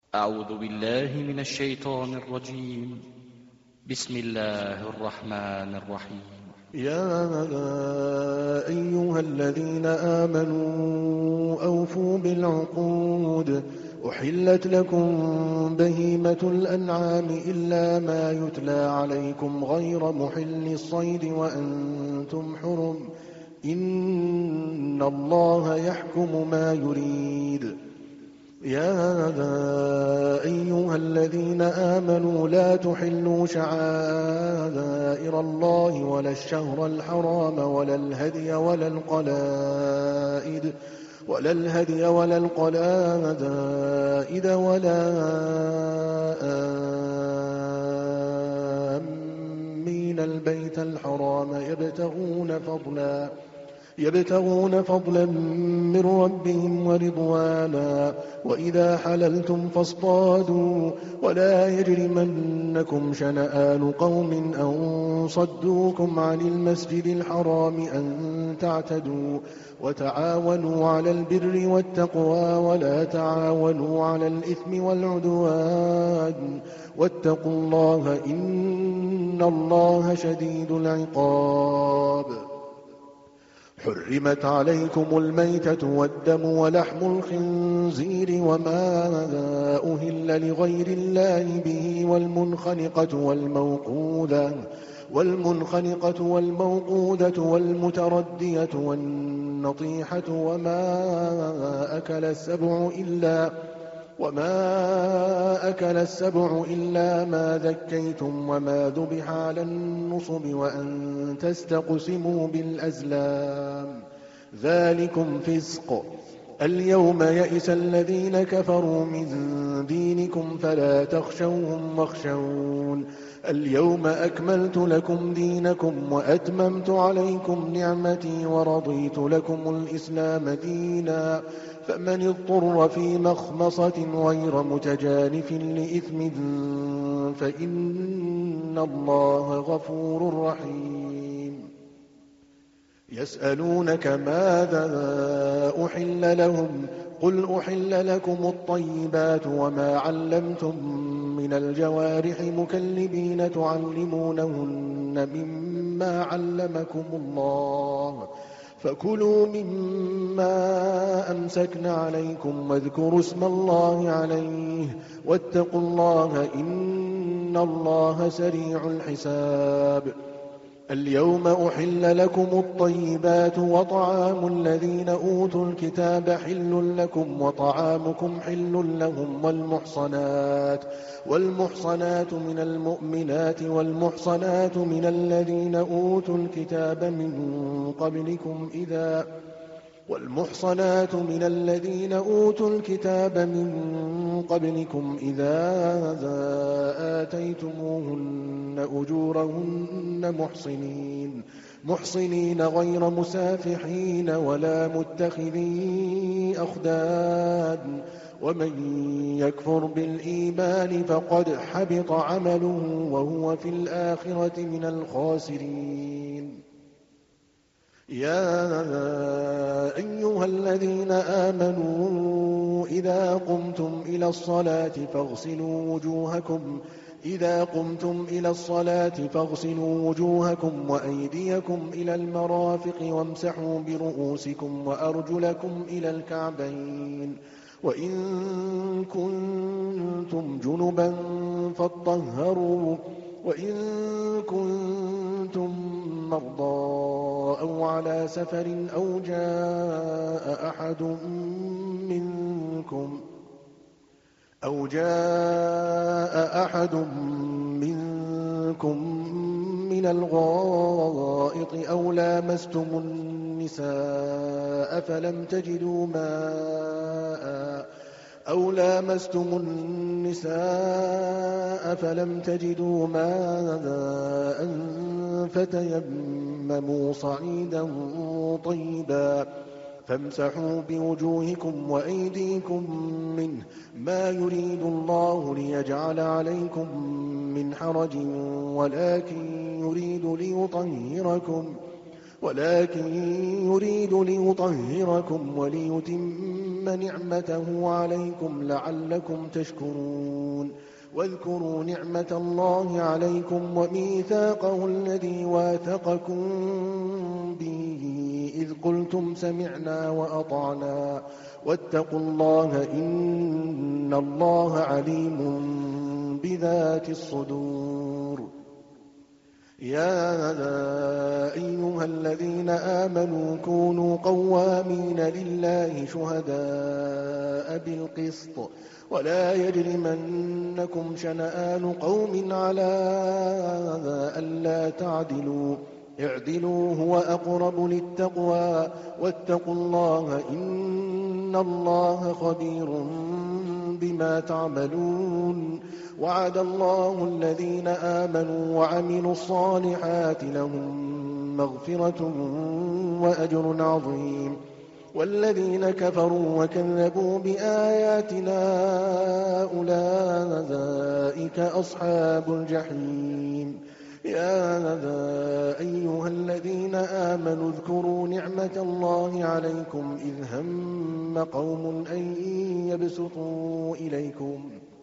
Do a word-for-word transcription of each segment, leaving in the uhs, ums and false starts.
أعوذ بالله من الشيطان الرجيم. بسم الله الرحمن الرحيم. يا أيها الذين آمنوا أوفوا بالعقود. أحلت لكم بهيمة الأنعام إلا ما يتلى عليكم غير محل الصيد وأنتم حرم. إن الله يحكم ما يريد. يا أيها الذين آمنوا لا تحلوا شعائر الله ولا الشهر الحرام ولا الهدي ولا القلائد ولا الهدي ولا القلائد ولا آمين البيت الحرام يبتغون فضلا يبتغون فضلا من ربهم ورضوانا. وإذا حللتم فاصطادوا ولا يجرمنكم شنآن قوم أن صدوكم عن المسجد الحرام أن تعتدوا. وتعاونوا على البر والتقوى ولا تعاونوا على الإثم والعدوان. واتقوا الله إن الله شديد العقاب. حرمت عليكم الميتة والدم ولحم الخنزير وما أهل لغير الله به والمنخنقة والموقوذة والمنخنقة والموقوذة والمتردية والنطيحة وما أكل السبع إلا وما أكل السبع إلا ما ذكيتم وما ذبح على النصب وأن تستقسموا بالأزلام ذلكم فسق. اليوم يئس الذين كفروا من دينكم فلا تخشوهم واخشون. اليوم أكملت لكم دينكم وأتممت عليكم نعمتي ورضيت لكم الإسلام دينا. فمن اضطر في مخمصة غير متجانف لإثم فإن الله غفور رحيم. يسألونك ماذا أحل لهم قل أحل لكم الطيبات وما علمتم من الجوارح مكلبين تعلمونهن مما علمكم الله فكلوا مما أمسكن عليكم واذكروا اسم الله عليه واتقوا الله إن الله سريع الحساب. اليوم أحل لكم الطيبات وطعام الذين أوتوا الكتاب حل لكم وطعامكم حل لهم والمحصنات والمحصنات من المؤمنات والمحصنات من الذين أوتوا الكتاب من قبلكم إذا والمحصنات من الذين أوتوا الكتاب من قبلكم إذا آتيتموهن أجورهن محصنين محصنين غير مسافحين ولا متخذي أخدان. ومن يكفر بالإيمان فقد حبط عمله وهو في الآخرة من الخاسرين. يا أيها الذين آمنوا إذا قمتم إلى الصلاة فاغسلوا وجوهكم إذا قمتم إلى الصلاة فاغسلوا وجوهكم وأيديكم إلى المرافق وامسحوا برؤوسكم وأرجلكم إلى الكعبين. وإن كنتم جنبا فاطهروا وإن كنتم مرضى أو على سفر أو جاء أحد منكم أو جاء أحد منكم من الغائط أو لامستم النساء فلم تجدوا ماء أو لامستم النساء فلم تجدوا ماء فتيمموا صعيدا طيبا فامسحوا بوجوهكم وأيديكم منه ما يريد الله ليجعل عليكم من حرج ولكن يريد ليطهركم ولكن يريد ليطهركم وليتم نعمته عليكم لعلكم تشكرون واذكروا نعمة الله عليكم وميثاقه الذي واثقكم به إذ قلتم سمعنا وأطعنا واتقوا الله إن الله عليم بذات الصدور. يا أيها الذين آمنوا كونوا قوامين لله شهداء بالقسط ولا يجرمنكم شنآن قوم على ألا تعدلوا اعدلوا هو أقرب للتقوى واتقوا الله إن الله خبير بما تعملون. وعد الله الذين آمنوا وعملوا الصالحات لهم مغفرة وأجر عظيم والذين كفروا وكذبوا بآياتنا أولئك أصحاب الجحيم. يا أيها الذين آمنوا اذكروا نعمة الله عليكم إذ هم قوم أن يبسطوا إليكم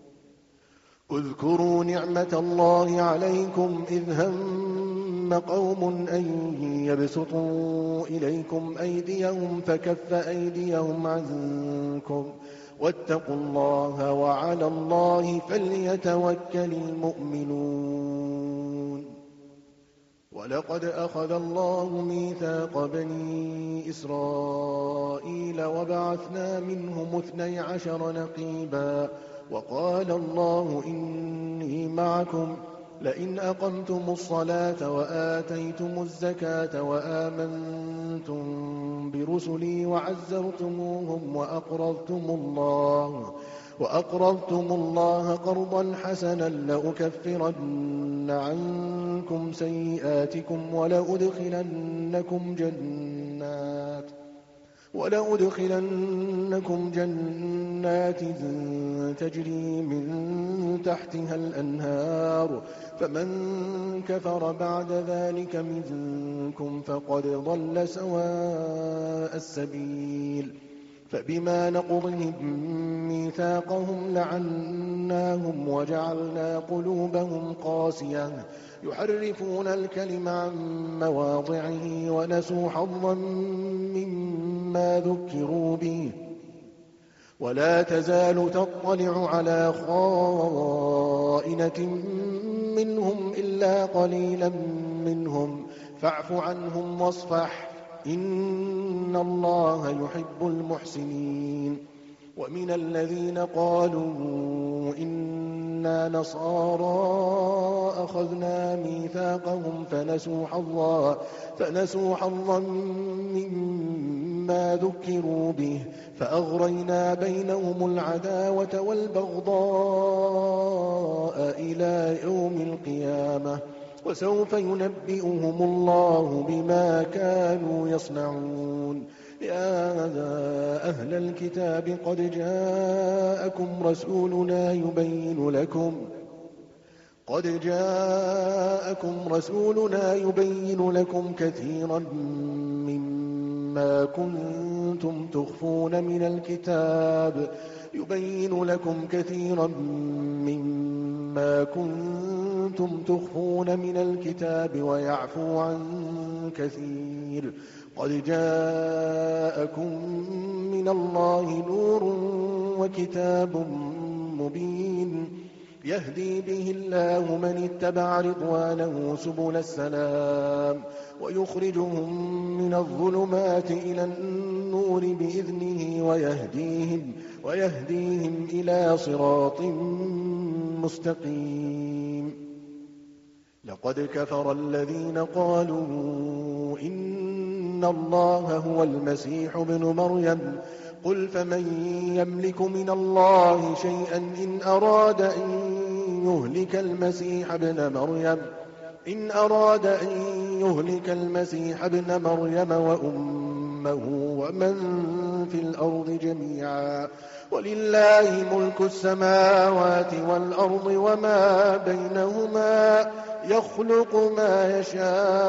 اذكروا نعمة الله عليكم إذ هم قوم أن يبسطوا إليكم أيديهم فكف أيديهم عنكم واتقوا الله وعلى الله فليتوكل المؤمنون. ولقد أخذ الله ميثاق بني إسرائيل وبعثنا منهم اثني عشر نقيبا وقال الله إني معكم لئن أقمتم الصلاة وآتيتم الزكاة وآمنتم برسلي وعزرتموهم وأقرضتم الله وأقرضتم الله قرضا حسنا لأكفرن عنكم سيئاتكم ولأدخلنكم جنات ولأدخلنكم جنات تجري من تحتها الأنهار فمن كفر بعد ذلك منكم فقد ضل سواء السبيل. فبما نقضهم ميثاقهم لعناهم وجعلنا قلوبهم قاسية يحرفون الكلم عن مواضعه ونسوا حظا مما ذكروا به ولا تزال تطلع على خائنة منهم إلا قليلا منهم فاعف عنهم واصفح إن الله يحب المحسنين. ومن الذين قالوا إنا نصارى أخذنا ميثاقهم فنسوا حظا فنسوا حظا مما ذكروا به فأغرينا بينهم العداوة والبغضاء إلى يوم القيامة وسوف ينبئهم الله بما كانوا يصنعون. يا أهل الكتاب قد جاءكم رسولنا يبين لكم قد جاءكم رسولنا يبين لكم كثيرا مما كنتم تخفون من الكتاب يبين لكم كثيرا مما كنتم تخفون من الكتاب ويعفو عن كثير. قد جاءكم من الله نور وكتاب مبين يهدي به الله من اتبع رضوانه سبل السلام ويخرجهم من الظلمات إلى النور بإذنه ويهديهم, ويهديهم إلى صراط مستقيم. لقد كفر الذين قالوا إن الله هو المسيح ابن مريم قل فمن يملك من الله شيئا إن أراد أن يهلك المسيح ابن مريم إن أراد أن يهلك المسيح ابن مريم وأمه ومن في الأرض جميعا ولله ملك السماوات والأرض وما بينهما يخلق ما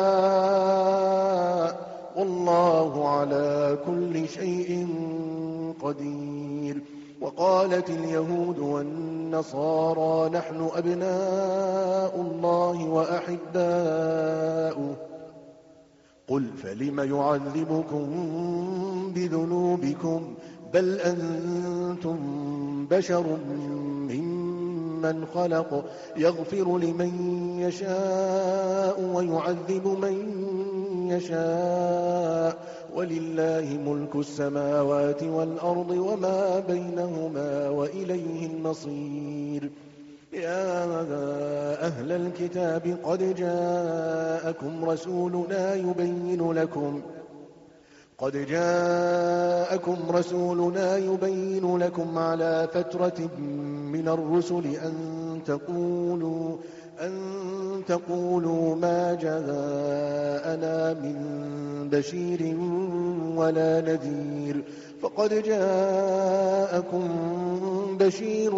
يشاء والله على كل شيء قدير. وقالت اليهود والنصارى نحن أبناء الله وأحباؤه قل فلم يعذبكم بذنوبكم بل أنتم بشر ممن خلق يغفر لمن يشاء ويعذب من يشاء ولله ملك السماوات والأرض وما بينهما وإليه المصير. يا أهل الكتاب قد جاءكم رسولنا يبين لكم قد جاءكم رسولنا يبين لكم على فترة من الرسل أن تقولوا أن تقولوا ما جاءنا من بشير ولا نذير فقد جاءكم بشير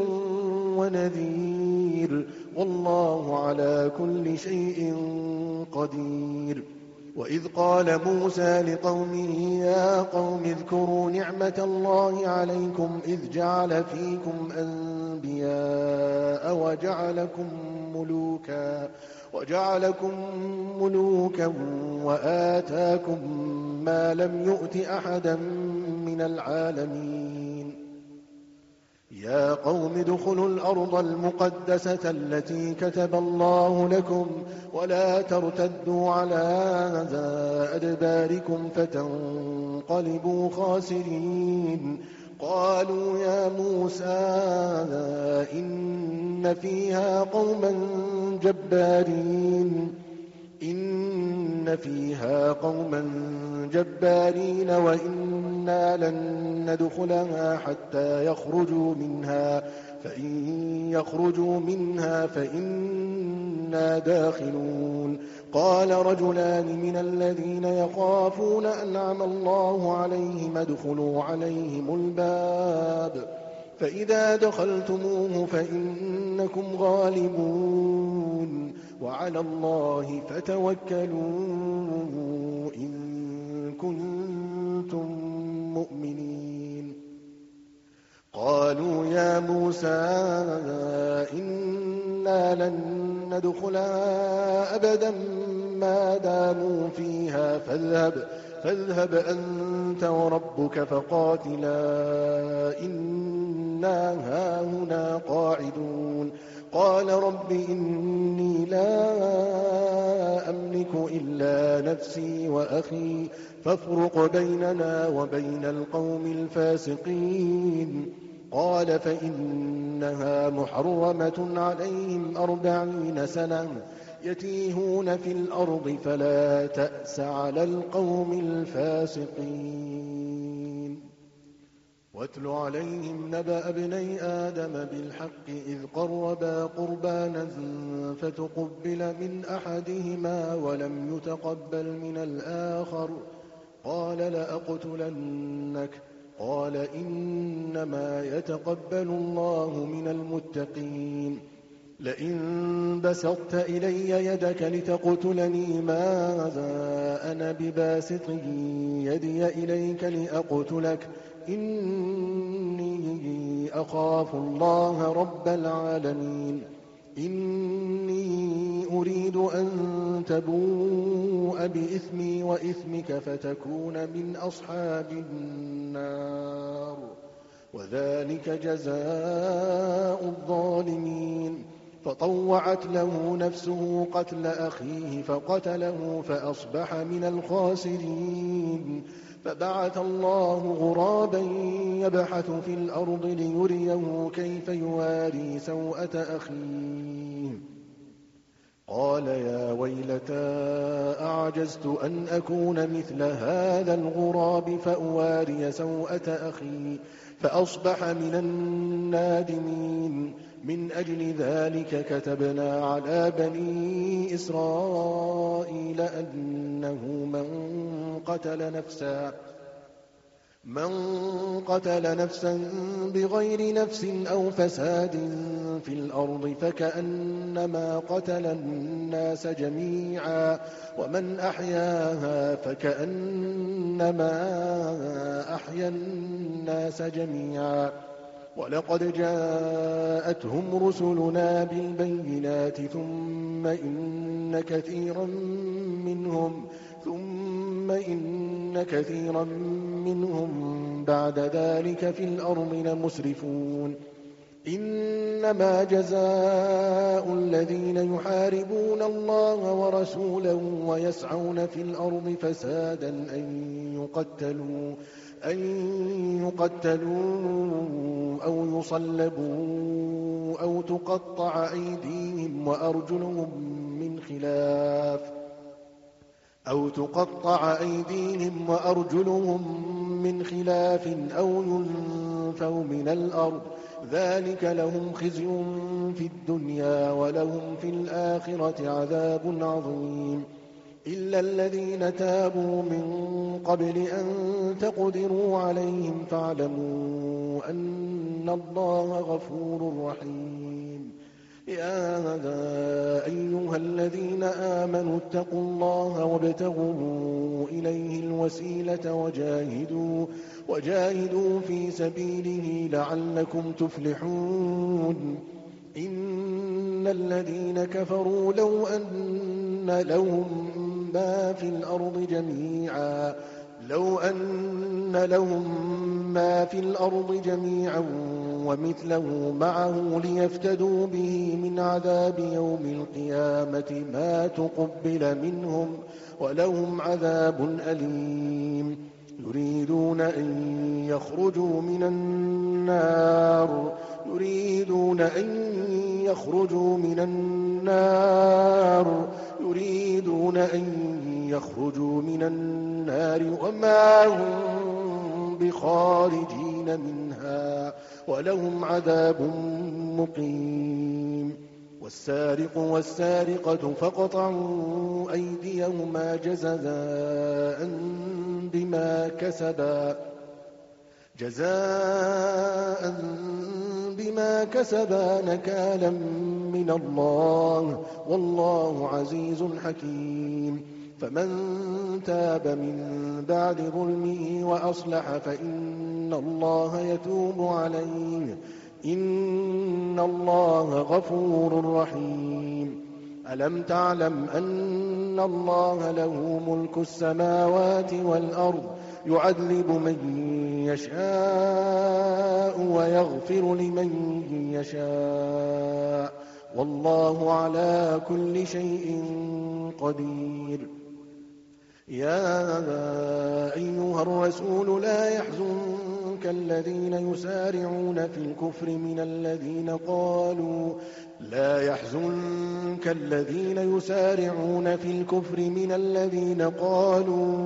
ونذير والله على كل شيء قدير. وإذ قال موسى لقومه يا قوم اذكروا نعمة الله عليكم إذ جعل فيكم أنبياء وجعلكم ملوكا وجعلكم ملوكا وآتاكم ما لم يؤت أحدا من العالمين. يا قوم ادخلوا الأرض المقدسة التي كتب الله لكم ولا ترتدوا على أدباركم فتنقلبوا خاسرين. قالوا يا موسى إن فيها قوما جبارين إن فيها قوما جبارين وإنا لن ندخلها حتى يخرجوا منها فإن يخرجوا منها فإنا داخلون. قال رجلان من الذين يخافون أنعم الله عليهم ادخلوا عليهم الباب فإذا دخلتموه فإنكم غالبون وعلى الله فتوكلوا إن كنتم مؤمنين. قالوا يا موسى إنا لن ندخلها أبدا ما داموا فيها فاذهب فاذهب أنت وربك فقاتلا إنا هاهنا قاعدون. قال رب إني لا أملك إلا نفسي وأخي فافرق بيننا وبين القوم الفاسقين. قال فإنها محرمة عليهم أربعين سنة يتيهون في الأرض فلا تأس على القوم الفاسقين. واتل عليهم نبأ ابني آدم بالحق إذ قربا قربانا فتقبل من أحدهما ولم يتقبل من الآخر قال لأقتلنك قال إنما يتقبل الله من المتقين. لئن بسطت إلي يدك لتقتلني ماذا أنا بباسط يدي إليك لأقتلك إني أخاف الله رب العالمين. إني أريد أن تبوء بإثمي وإثمك فتكون من أصحاب النار وذلك جزاء الظالمين. فطوعت له نفسه قتل أخيه فقتله فأصبح من الخاسرين. فبعث الله غرابا يبحث في الأرض ليريه كيف يواري سوءة أخيه قال يا ويلتى أعجزت أن أكون مثل هذا الغراب فأواري سوءة أخي فأصبح من النادمين. من أجل ذلك كتبنا على بني إسرائيل أنه من قتل نفسا من قتل نفسا بغير نفس أو فساد في الأرض فكأنما قتل الناس جميعا ومن أحياها فكأنما أحيا الناس جميعا ولقد جاءتهم رسلنا بالبينات ثم إن كثيرا منهم ثم إن كثيرا منهم بعد ذلك في الأرض لمسرفون إنما جزاء الذين يحاربون الله ورسوله ويسعون في الأرض فسادا أن يقتلوا أن يقتلوا أو يصلبوا أو تقطع أيديهم وأرجلهم من خلاف أو تقطع أيديهم وأرجلهم من خلاف أو ينفوا من الأرض ذلك لهم خزي في الدنيا ولهم في الآخرة عذاب عظيم إلا الذين تابوا من قبل أن تقدروا عليهم فاعلموا أن الله غفور رحيم يا أيها الذين آمنوا اتقوا الله وابتغوا إليه الوسيلة وجاهدوا, وجاهدوا في سبيله لعلكم تفلحون إن الذين كفروا لو أن لهم ما في الأرض جميعا لو أن لهم ما في الأرض جميعا ومثله معه ليفتدوا به من عذاب يوم القيامة ما تقبل منهم ولهم عذاب أليم يريدون أن يخرجوا من النار يريدون أن يخرجوا من النار يريدون أن يخرجوا من النار وما هم بخارجين منها ولهم عذاب مقيم والسارق والسارقة فاقطعوا أيديهما جزاء بما كسبا جزاء بما كسبا نكالا من الله والله عزيز حكيم فمن تاب من بعد ظلمه وأصلح فإن الله يتوب عليه إن الله غفور رحيم ألم تعلم أن الله له ملك السماوات والأرض يعذب من يشاء ويغفر لمن يشاء والله على كل شيء قدير يا أيها الرسول لا يحزنك الذين يسارعون في الكفر من الذين قالوا لا يحزنك الذين يسارعون في الكفر من الذين قالوا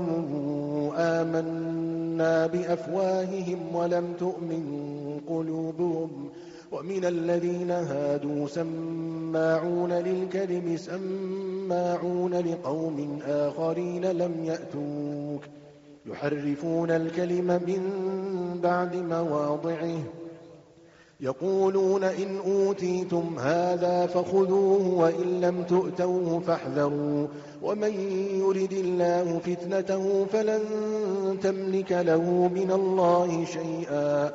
آمنا بأفواههم ولم تؤمن قلوبهم ومن الذين هادوا سماعون للكذب سماعون لقوم آخرين لم يأتوك يحرفون الكلم من بعد مواضعه يقولون إن أوتيتم هذا فخذوه وإن لم تؤتوه فاحذروا ومن يرد الله فتنته فلن تملك له من الله شيئا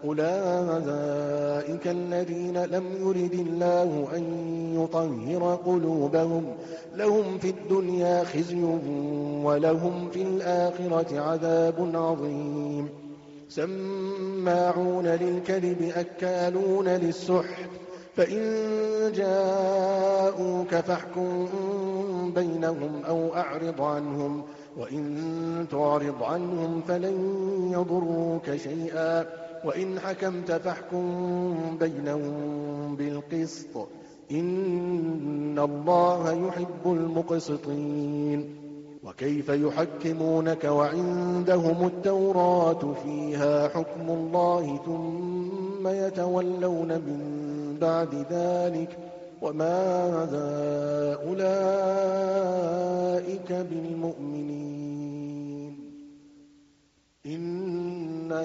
أولئك الذين لم يرد الله أن يطهر قلوبهم لهم في الدنيا خزي ولهم في الآخرة عذاب عظيم سماعون للكذب أكالون للسحت فإن جاءوك فاحكم بينهم أو أعرض عنهم وإن تعرض عنهم فلن يضروك شيئا وإن حكمت فاحكم بينهم بالقسط إن الله يحب المقسطين وكيف يحكمونك وعندهم التوراة فيها حكم الله ثم يتولون من بعد ذلك وما أولئك بالمؤمنين إن إنا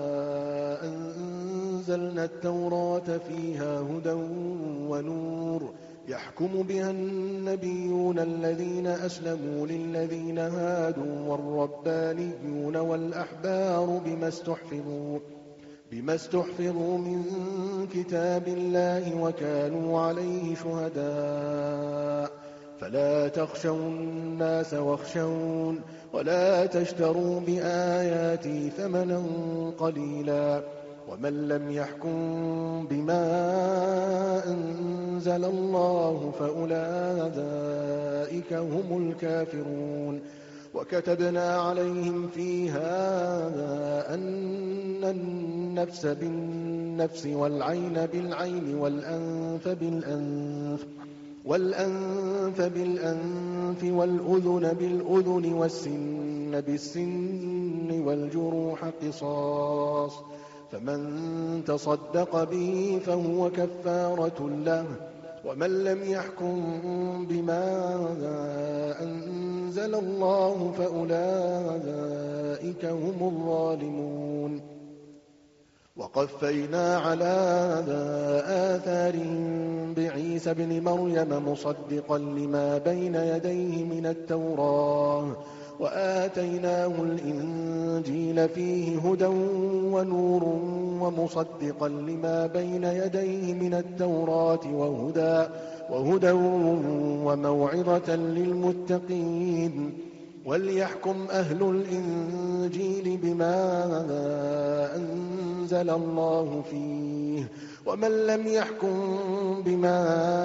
أنزلنا التوراة فيها هدى ونور يحكم بها النبيون الذين أسلموا للذين هادوا والربانيون والأحبار بما استحفظوا بما استحفظوا من كتاب الله وكانوا عليه شهداء فلا تخشوا الناس واخشون ولا تشتروا بآياتي ثمنا قليلا ومن لم يحكم بما أنزل الله فأولئك هم الكافرون وكتبنا عليهم فيها أن النفس بالنفس والعين بالعين والأنف بالأنف والأنف بالأنف والأذن بالأذن والسن بالسن والجروح قصاص فمن تصدق به فهو كفارة له ومن لم يحكم بما أنزل الله فأولئك هم الظالمون وقفينا على آثارهم بعيسى ابن مريم مصدقا لما بين يديه من التوراة وآتيناه الإنجيل فيه هدى ونور ومصدقا لما بين يديه من التوراة وهدى, وهدى وموعظة للمتقين وليحكم أهل الإنجيل بما أنزل الله فيه ومن لم يحكم بما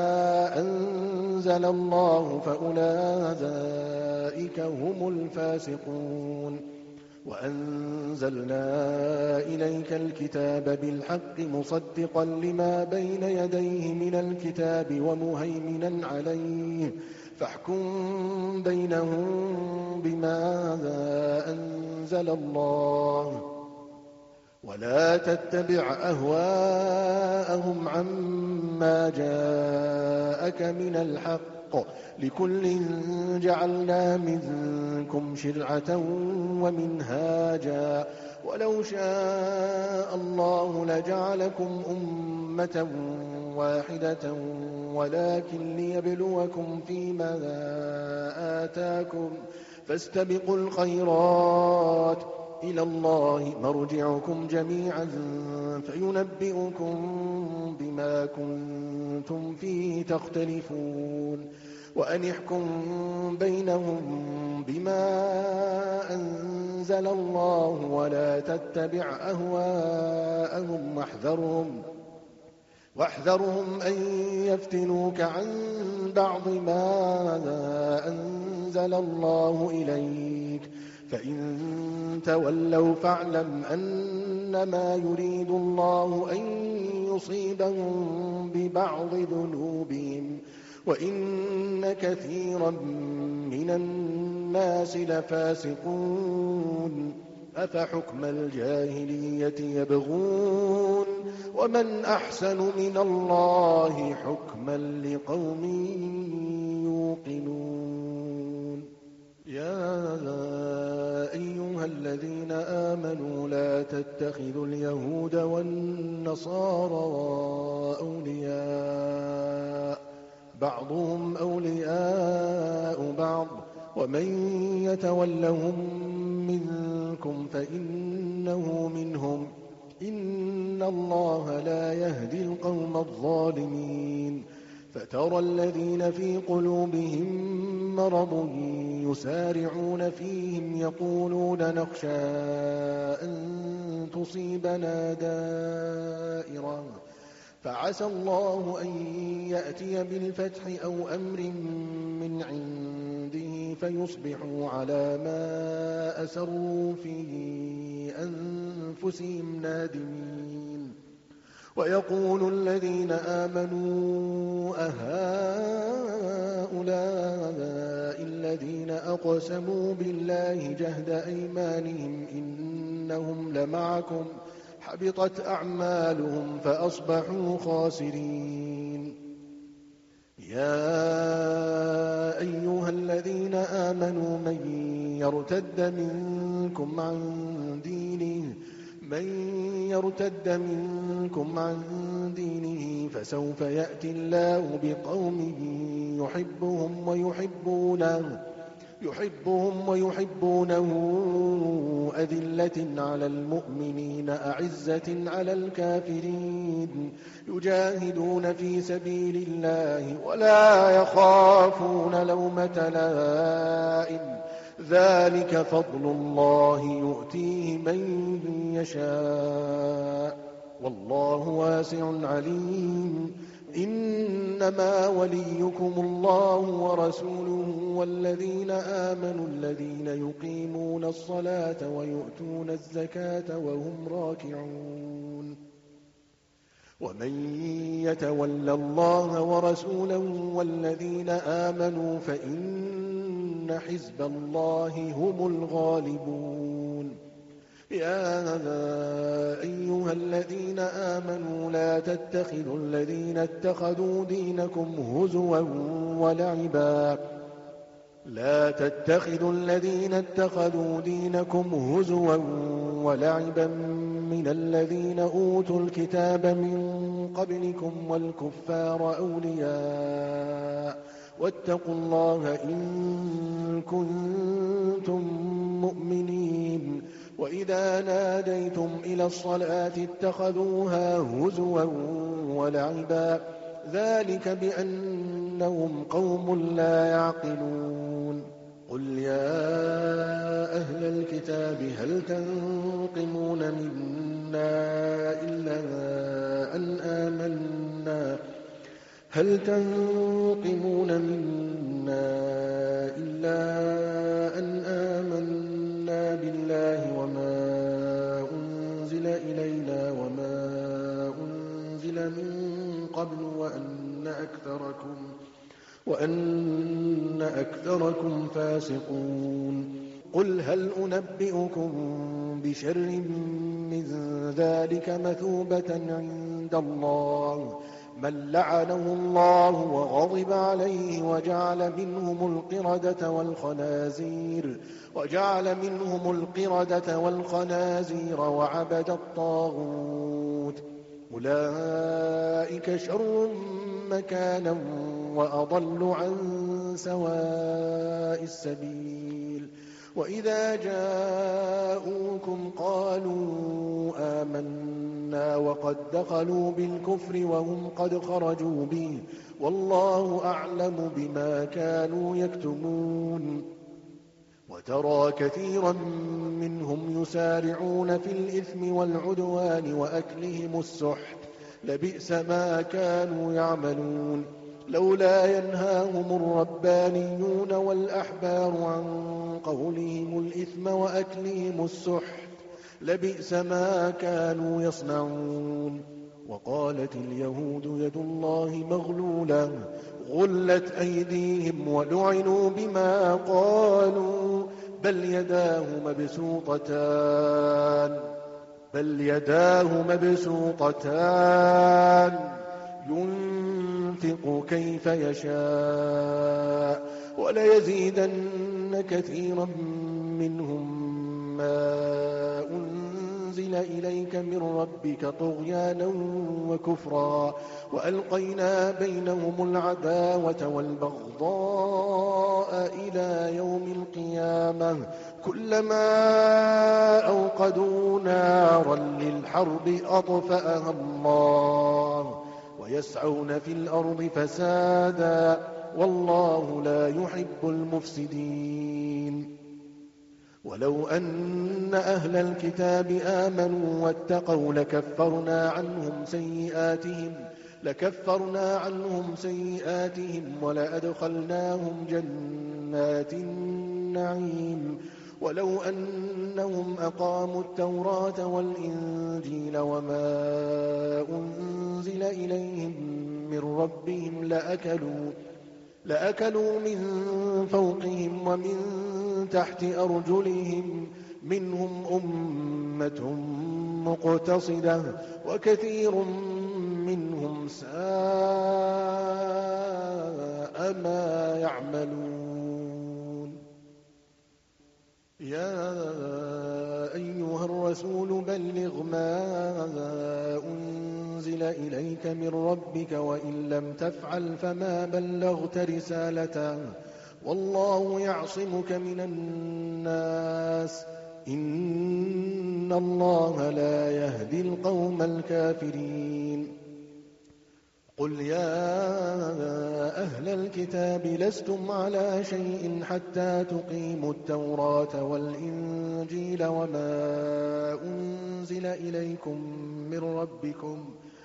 أنزل الله فأولئك هم الفاسقون وأنزلنا إليك الكتاب بالحق مصدقا لما بين يديه من الكتاب ومهيمنا عليه فاحكم بينهم بما أنزل الله ولا تتبع أهواءهم عما جاءك من الحق لكل جعلنا منكم شرعة ومنهاجا ولو شاء الله لجعلكم أمة واحدة ولكن ليبلوكم فيما آتاكم فاستبقوا الخيرات إلى الله مرجعكم جميعا فينبئكم بما كنتم فيه تختلفون وأن احكم بينهم بما أنزل الله ولا تتبع أهواءهم واحذرهم واحذرهم أن يفتنوك عن بعض ما أنزل الله إليك فإن تولوا فاعلم أنما يريد الله أن يصيبهم ببعض ذنوبهم وإن كثيرا من الناس لفاسقون أفحكم الجاهلية يبغون ومن أحسن من الله حكما لقوم يوقنون يا أيها الذين آمنوا لا تتخذوا اليهود والنصارى أولياء بعضهم أولياء بعض ومن يتولهم منكم فإنه منهم إن الله لا يهدي القوم الظالمين فترى الذين في قلوبهم مرض يسارعون فيهم يقولون نخشى أن تصيبنا دائرة فعسى الله أن يأتي بالفتح أو أمر من عنده فيصبحوا على ما أسروا في أنفسهم نادمين ويقول الذين آمنوا أهؤلاء الذين أقسموا بالله جهد أيمانهم إنهم لمعكم حبطت أعمالهم فأصبحوا خاسرين يا أيها الذين آمنوا من يرتد منكم عن دينه من يرتد منكم عن دينه فسوف يأتي الله بقوم يحبهم ويحبونه يحبهم ويحبونه أذلة على المؤمنين أعزة على الكافرين يجاهدون في سبيل الله ولا يخافون لومة لائم ذلك فضل الله يؤتيه من يشاء والله واسع عليم إنما وليكم الله ورسوله والذين آمنوا الذين يقيمون الصلاة ويؤتون الزكاة وهم راكعون ومن يتول الله ورسوله والذين آمنوا فإن حزب الله هم الغالبون يا أيها الذين آمنوا لا تتخذوا الذين اتخذوا دينكم هزوا ولعبا لا تتخذوا الذين اتخذوا دينكم هزوا ولعبا من الذين أوتوا الكتاب من قبلكم والكفار أولياء واتقوا الله إن كنتم مؤمنين وإذا ناديتم إلى الصلاة اتخذوها هزوا ولعبا ذلك بأنهم قوم لا يعقلون قل يا أهل الكتاب هل تنقمون منا إلا أن آمنا هل تنقمون منا إلا أن آمنا بالله وما أنزل إلينا وما أنزل من قبل وأن أكثركم وأن أكثركم فاسقون قل هل أنبئكم بشر من ذلك مثوبة عند الله من لعنه الله وغضب عليه وجعل منهم القردة والخنازير وجعل منهم القردة والخنازير وعبد الطاغوت أولئك شر مكانا وأضل عن سواء السبيل وإذا جاءوكم قالوا آمنا وقد دخلوا بالكفر وهم قد خرجوا به والله أعلم بما كانوا يكتمون وترى كثيرا منهم يسارعون في الإثم والعدوان وأكلهم السحت لبئس ما كانوا يعملون لولا ينهاهم الربانيون والأحبار عن قولهم الإثم وأكلهم السحت لبئس ما كانوا يصنعون وقالت اليهود يد الله مغلولة غلت أيديهم ولعنوا بما قالوا بل يداه مبسوطتان بل يداه مبسوطتان ينفق كيف يشاء وليزيدن كثيرا منهم ما أنزل إليك من ربك طغيانا وكفرا وألقينا بينهم العداوة والبغضاء إلى يوم القيامة كلما أوقدوا نارا للحرب أطفأها الله ويسعون في الأرض فسادا والله لا يحب المفسدين ولو أن أهل الكتاب آمنوا واتقوا لكفرنا عنهم سيئاتهم لكفرنا عنهم سيئاتهم ولأدخلناهم جنات النعيم ولو أنهم أقاموا التوراة والإنجيل وما أنزل إليهم من ربهم لأكلوا لأكلوا من فوقهم ومن تحت أرجلهم منهم أمة مقتصدة وكثير منهم ساء ما يعملون يا أيها أيها الرسول بلغ ما أنزل إليك من ربك وإن لم تفعل فما بلغت رسالته والله يعصمك من الناس إن الله لا يهدي القوم الكافرين قل يا أهل الكتاب لستم على شيء حتى تقيموا التوراة والإنجيل وما أنزل إليكم من ربكم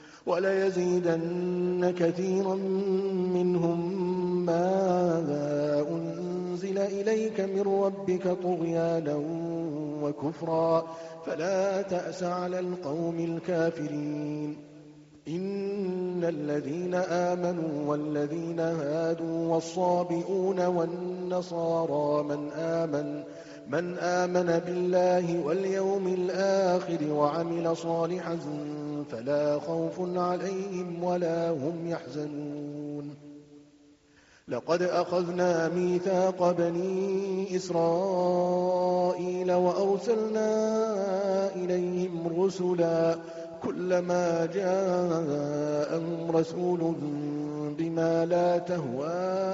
وليزيدن كثيرا منهم ما أنزل إليك من ربك طغيانا وكفرا فلا تأس على القوم الكافرين إن الذين آمنوا والذين هادوا والصابئون والنصارى من آمن من آمن بالله واليوم الآخر وعمل صالحا فلا خوف عليهم ولا هم يحزنون لقد أخذنا ميثاق بني إسرائيل وأرسلنا إليهم رسلا كلما جاءهم رسول بما لا تهوى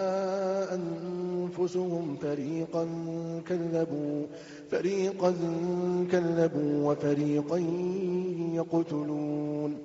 أنفسهم فريقا كذبوا فريقا كذبوا وفريقا يقتلون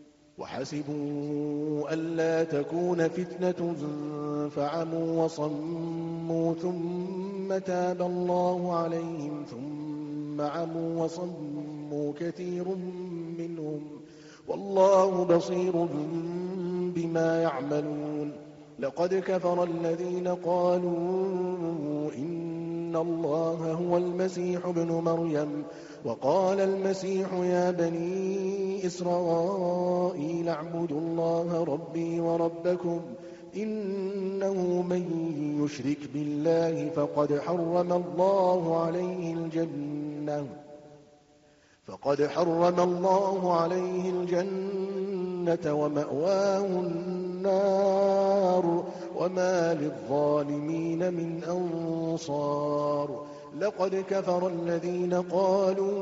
وحسبوا ألا تكون فتنة فعموا وصموا ثم تاب الله عليهم ثم عموا وصموا كثير منهم والله بصير بما يعملون لقد كفر الذين قالوا إن الله هو المسيح ابن مريم وقال المسيح يا بني إسرائيل اعبدوا الله ربي وربكم إنه من يشرك بالله فقد حرم الله عليه الجنة فقد حرم الله عليه الجنة ومأواه النار وما للظالمين من أنصار لقد كفر الذين قالوا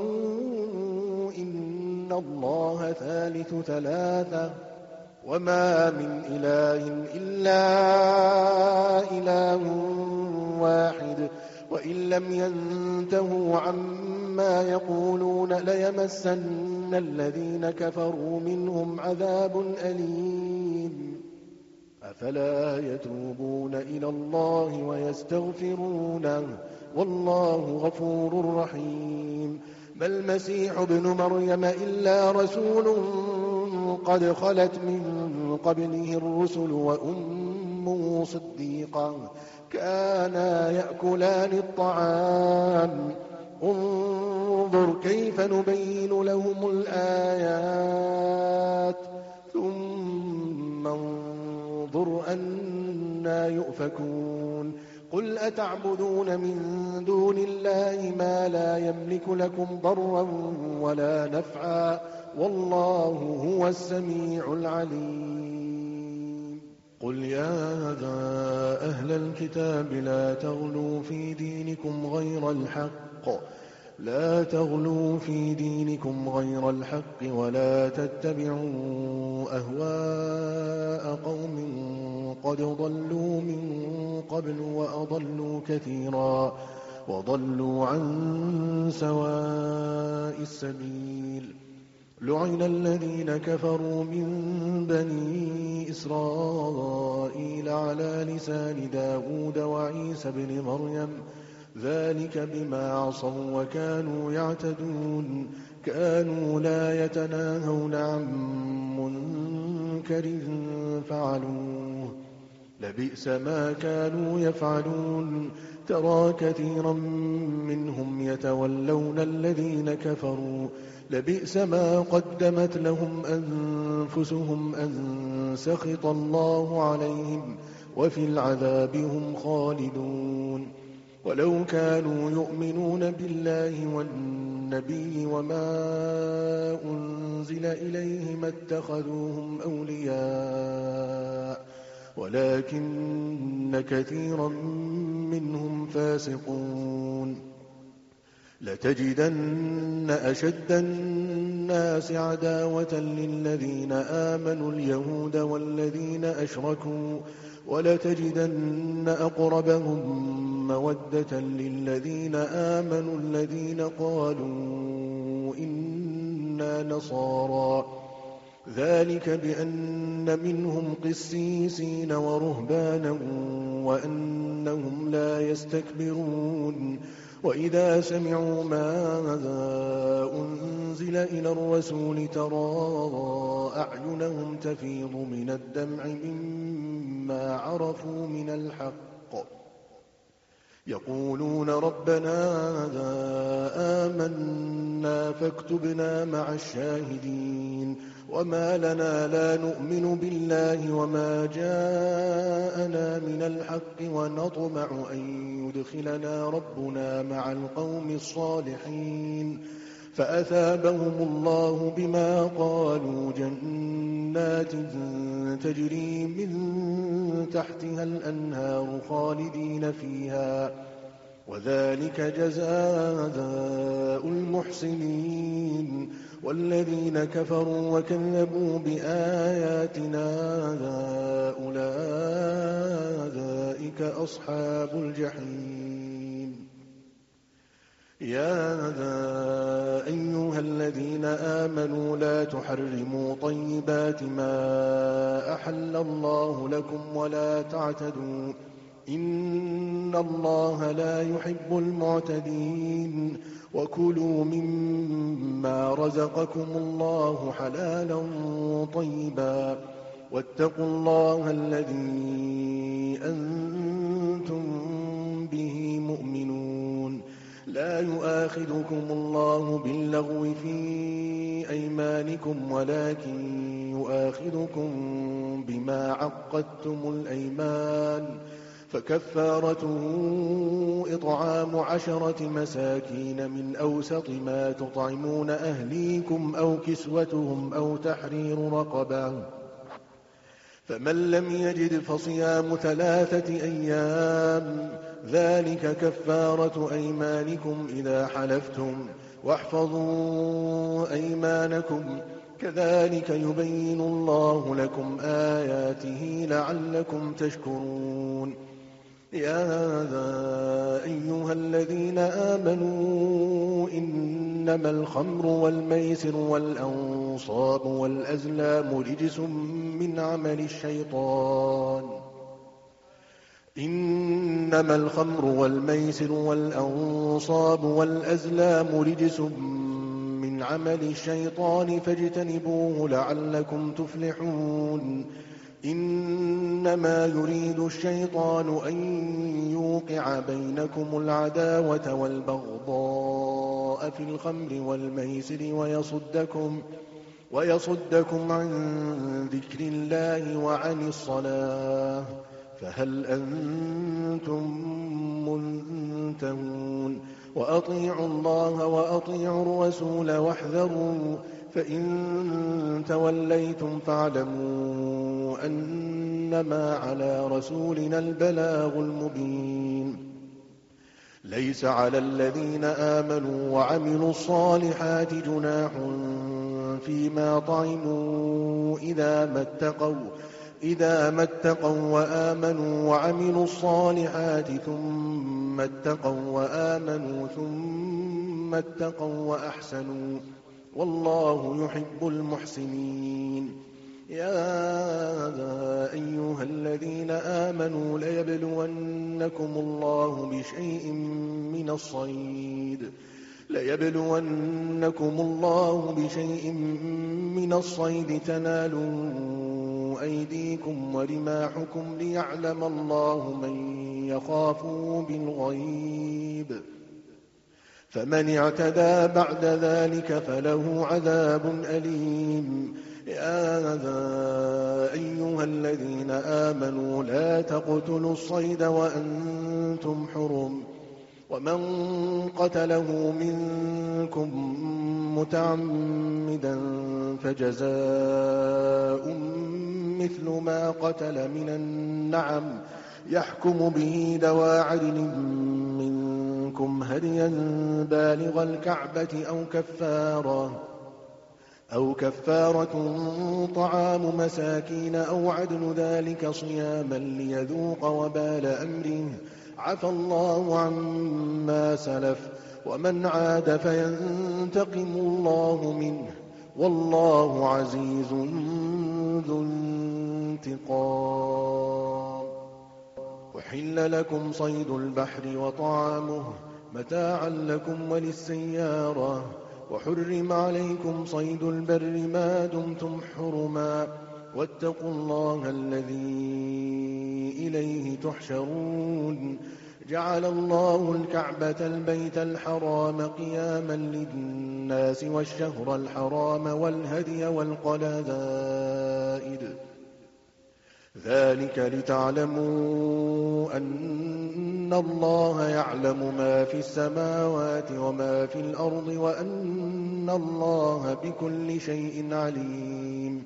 إن الله ثالث ثلاثة وما من إله إلا إله واحد وإن لم ينتهوا عما يقولون ليمسن الذين كفروا منهم عذاب أليم أفلا يتوبون إلى الله ويستغفرونه والله غفور رحيم ما المسيح ابن مريم إلا رسول قد خلت من قبله الرسل وأمه صديقة كانا يأكلان الطعام انظر كيف نبين لهم الآيات ثم انظر أنى يؤفكون قل أتعبدون من دون الله ما لا يملك لكم ضرا ولا نفعا والله هو السميع العليم قل يا أهل الكتاب لا تغلوا في دينكم غير الحق لا تغلوا في دينكم غير الحق ولا تتبعوا أهواء قوم قد ضلوا من قبل وأضلوا كثيرا وضلوا عن سواء السبيل لعن الذين كفروا من بني إسرائيل على لسان داود وعيسى بن مريم ذلك بما عصوا وكانوا يعتدون كانوا لا يتناهون عن منكر فعلوه لبئس ما كانوا يفعلون ترى كثيرا منهم يتولون الذين كفروا لبئس ما قدمت لهم أنفسهم أن سخط الله عليهم وفي العذاب هم خالدون ولو كانوا يؤمنون بالله والنبي وما أنزل إليه ما اتخذوهم أولياء ولكن كثيرا منهم فاسقون لتجدن أشد الناس عداوة للذين آمنوا اليهود والذين أشركوا ولتجدن أقربهم مودة للذين آمنوا الذين قالوا إنا نصارى ذلك بأن منهم قسيسين ورهبانا وأنهم لا يستكبرون وإذا سمعوا ما أنزل إلى الرسول ترى أعينهم تفيض من الدمع مما عرفوا من الحق يقولون ربنا آمنا فاكتبنا مع الشاهدين وما لنا لا نؤمن بالله وما جاءنا من الحق ونطمع أن يدخلنا ربنا مع القوم الصالحين فأثابهم الله بما قالوا جنات تجري من تحتها الأنهار خالدين فيها وذلك جزاء المحسنين والذين كفروا وكذبوا بآياتنا أولئك أصحاب الجحيم يا أيها الذين آمنوا لا تحرموا طيبات ما أحل الله لكم ولا تعتدوا إن الله لا يحب المعتدين وكلوا مما رزقكم الله حلالا طيبا واتقوا الله الذي أنتم به مؤمنون لا يؤاخذكم الله باللغو في أيمانكم ولكن يؤاخذكم بما عقدتم الأيمان فكفارته إطعام عشرة مساكين من أوسط ما تطعمون أهليكم أو كسوتهم أو تحرير رقبة فمن لم يجد فصيام ثلاثة أيام ذلك كفارة أيمانكم إذا حلفتم واحفظوا أيمانكم كذلك يبين الله لكم آياته لعلكم تشكرون يا أيها الذين آمنوا إنما الخمر والميسر والأنصاب والأزلام رجس من عمل الشيطان إنما الخمر والميسر والأنصاب والأزلام رجس من عمل الشيطان فاجتنبوه لعلكم تفلحون إنما يريد الشيطان أن يوقع بينكم العداوة والبغضاء في الخمر والميسر ويصدكم, ويصدكم عن ذكر الله وعن الصلاة فهل أنتم منتهون وأطيعوا الله وأطيعوا الرسول واحذروا فإن توليتم فاعلموا أنما على رسولنا البلاغ المبين ليس على الذين آمنوا وعملوا الصالحات جناح فيما طعموا إذا ما اتقوا إذا ما اتقوا وآمنوا وعملوا الصالحات ثم اتقوا وآمنوا ثم اتقوا وأحسنوا والله يحب المحسنين يا أيها الذين آمنوا ليبلونكم الله بشيء من الصيد ليبلونكم الله بشيء من الصيد تنالوا أيديكم ورماحكم ليعلم الله من يخافه بالغيب فمن اعتدى بعد ذلك فله عذاب أليم يا أيها الذين آمنوا لا تقتلوا الصيد وأنتم حرم ومن قتله منكم متعمدا فجزاء مثل ما قتل من النعم يحكم به ذوى عدل منكم منكم هديا بالغ الكعبة أو كفارة أو كفارة طعام مساكين أو عدل ذلك صياما ليذوق وبال أمره عفى الله عما سلف ومن عاد فينتقم الله منه والله عزيز ذو انتقام. أحل لكم صيد البحر وطعامه متاعا لكم وللسيارة وحرم عليكم صيد البر ما دمتم حرما واتقوا الله الذي إليه تحشرون. جعل الله الكعبة البيت الحرام قياما للناس والشهر الحرام والهدي والقلائد ذلك لتعلموا أن الله يعلم ما في السماوات وما في الأرض وأن الله بكل شيء عليم.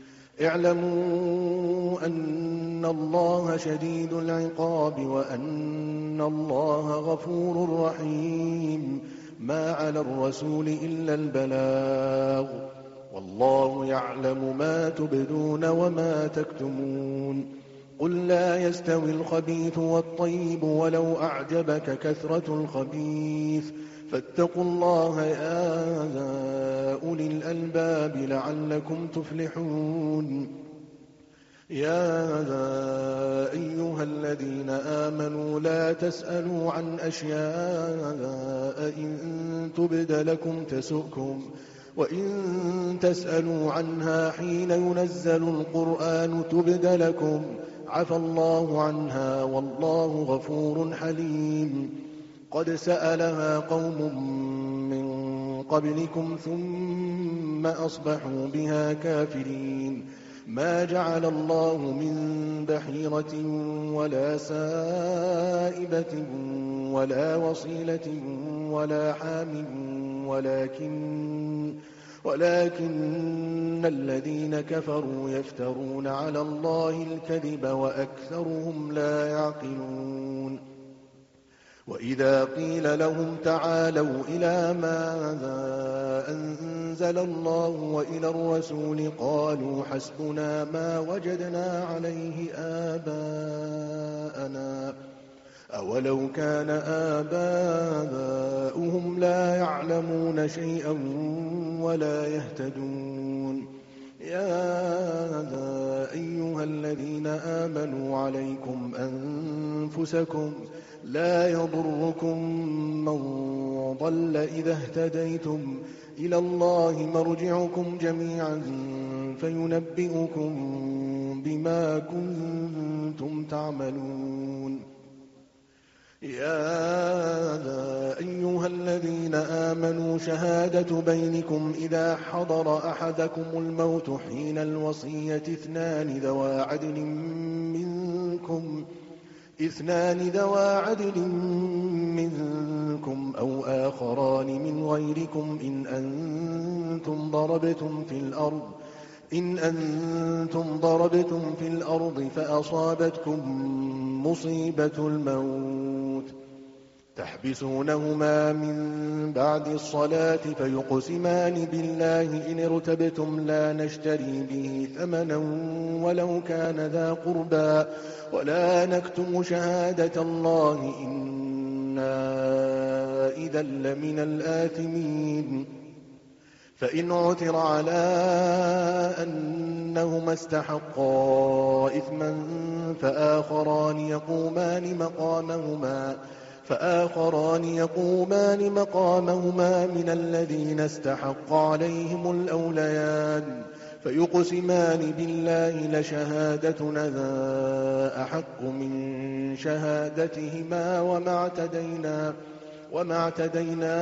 اعلموا أن الله شديد العقاب وأن الله غفور رحيم. ما على الرسول إلا البلاغ والله يعلم ما تبدون وما تكتمون. قل لا يستوي الخبيث والطيب ولو أعجبك كثرة الخبيث فاتقوا الله يا أولي الألباب لعلكم تفلحون. يا أيها الذين آمنوا لا تسألوا عن أشياء إن تبد لكم تسؤكم وإن تسألوا عنها حين ينزل القرآن تبد لكم عفى الله عنها والله غفور حليم. قد سألها قوم من قبلكم ثم أصبحوا بها كافرين. ما جعل الله من بحيرة ولا سائبة ولا وصيلة ولا حام ولكن ولكن الذين كفروا يفترون على الله الكذب وأكثرهم لا يعقلون. وإذا قيل لهم تعالوا إلى ما أنزل الله وإلى الرسول قالوا حسبنا ما وجدنا عليه آباءنا أولو كان آباؤهم لا يعلمون شيئا ولا يهتدون. يا أيها الذين آمنوا عليكم أنفسكم لا يضركم من ضل إذا اهتديتم إلى الله مرجعكم جميعا فينبئكم بما كنتم تعملون. يا أيها الذين آمنوا شهادة بينكم إذا حضر أحدكم الموت حين الوصية اثنان ذوى عدل منكم اثنان ذوى عدل منكم أو آخران من غيركم إن أنتم ضربتم في الأرض إن أنتم ضربتم في الأرض فأصابتكم مصيبة الموت تحبسونهما من بعد الصلاة فيقسمان بالله إن ارتبتم لا نشتري به ثمنا ولو كان ذا قربى ولا نكتم شهادة الله إنا إذا لمن الآثمين. فإن عثر على أنهما استحقا إثما فآخران يقومان مقامهما فآخران يقومان مقامهما من الذين استحق عليهم الأوليان فيقسمان بالله لشهادتنا ذا أحق من شهادتهما وما اعتدينا وما اعتدينا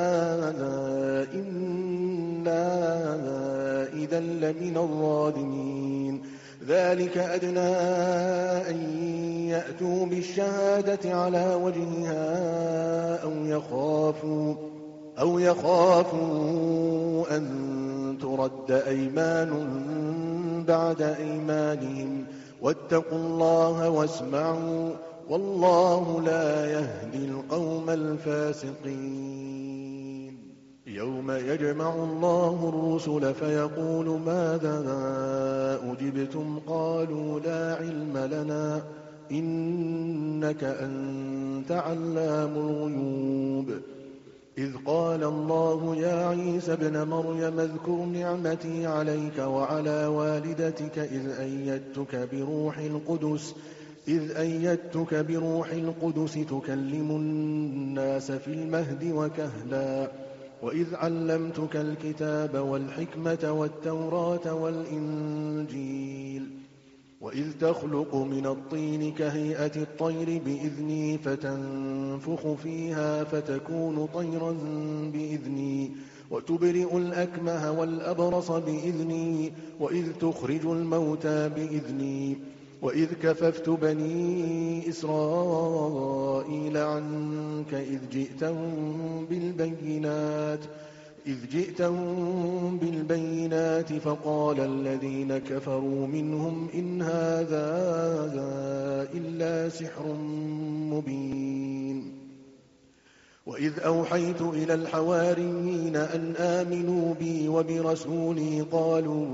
إنا إذا لمن الظالمين. ذلك أدنى أن يأتوا بالشهادة على وجهها أو يخافوا أو يخافوا أن ترد أيمان بعد أيمانهم واتقوا الله واسمعوا والله لا يهدي القوم الفاسقين. يوم يجمع الله الرسل فيقول ماذا أجبتم قالوا لا علم لنا إنك أنت علام الغيوب. إذ قال الله يا عيسى ابن مريم اذكر نعمتي عليك وعلى والدتك إذ أيدتك بروح القدس إذ أيدتك بروح القدس تكلم الناس في المهد وكهلا وإذ علمتك الكتاب والحكمة والتوراة والإنجيل وإذ تخلق من الطين كهيئة الطير بإذني فتنفخ فيها فتكون طيرا بإذني وتبرئ الأكمه والأبرص بإذني وإذ تخرج الموتى بإذني وإذ كففت بني إسرائيل عنك إذ جئتهم بالبينات إذ جئتهم بالبينات فقال الذين كفروا منهم إن هذا إلا سحر مبين. وإذ أوحيت إلى الحواريين أن آمنوا بي وبرسولي قالوا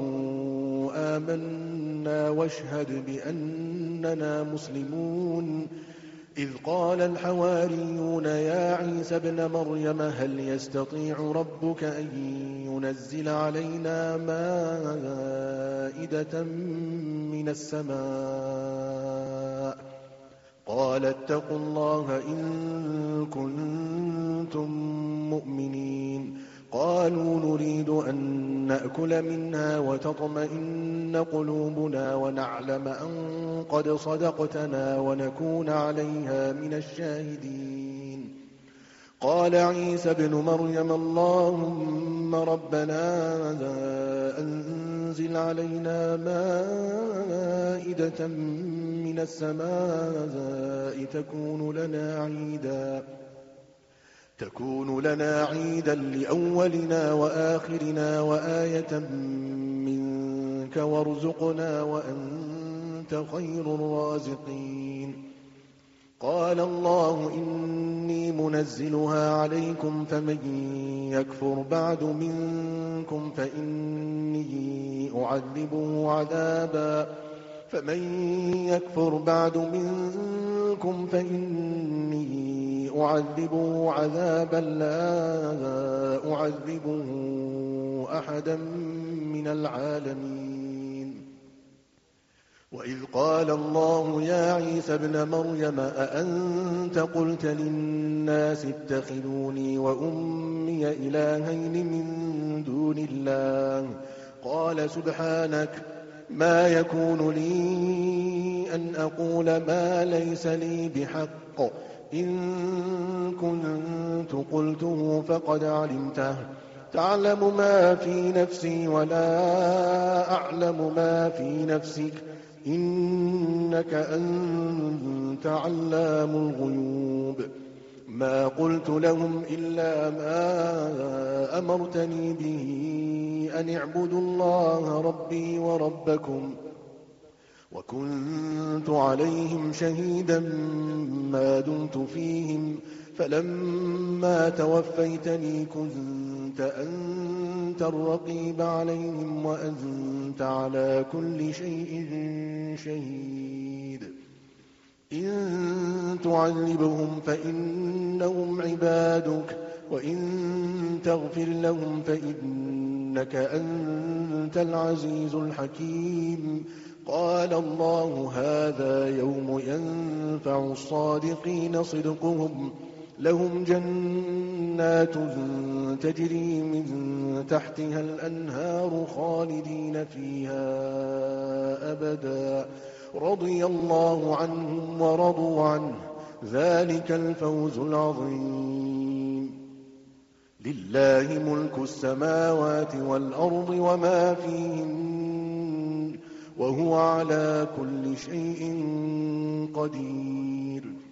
آمنا واشهد بأننا مسلمون. إذ قال الحواريون يا عيسى ابن مريم هل يستطيع ربك أن ينزل علينا مائدة من السماء قال اتقوا الله إن كنتم مؤمنين. قالوا نريد أن نأكل منها وتطمئن قلوبنا ونعلم أن قد صدقتنا ونكون عليها من الشاهدين. قال عيسى ابن مريم اللهم ربنا أنزل علينا مائدة من السماء تكون لنا عيدا تكون لنا عيدا لأولنا وآخرنا وآية منك وارزقنا وأنت خير الرازقين. قال الله إني منزلها عليكم فمن يكفر بعد منكم فإني أعذبه عذابا فمن يكفر بعد منكم فإني أعذبه عذابا لا أعذبه أحدا من العالمين. وإذ قال الله يا عيسى ابن مريم أأنت قلت للناس اتخذوني وأمي إلهين من دون الله قال سبحانك ما يكون لي أن أقول ما ليس لي بحق إن كنت قلته فقد علمته تعلم ما في نفسي ولا أعلم ما في نفسك إنك أنت علام الغيوب. ما قلت لهم إلا ما أمرتني به أن اعبدوا الله ربي وربكم وكنت عليهم شهيدا ما دمت فيهم فلما توفيتني كنت أنت الرقيب عليهم وأنت على كل شيء شهيد. إن تعذبهم فإنهم عبادك وإن تغفر لهم فإنك أنت العزيز الحكيم. قال الله هذا يوم ينفع الصادقين صدقهم لهم جنات تجري من تحتها الأنهار خالدين فيها أبدا رضي الله عنهم ورضوا عنه ذلك الفوز العظيم. لله ملك السماوات والأرض وما فيهن وهو على كل شيء قدير.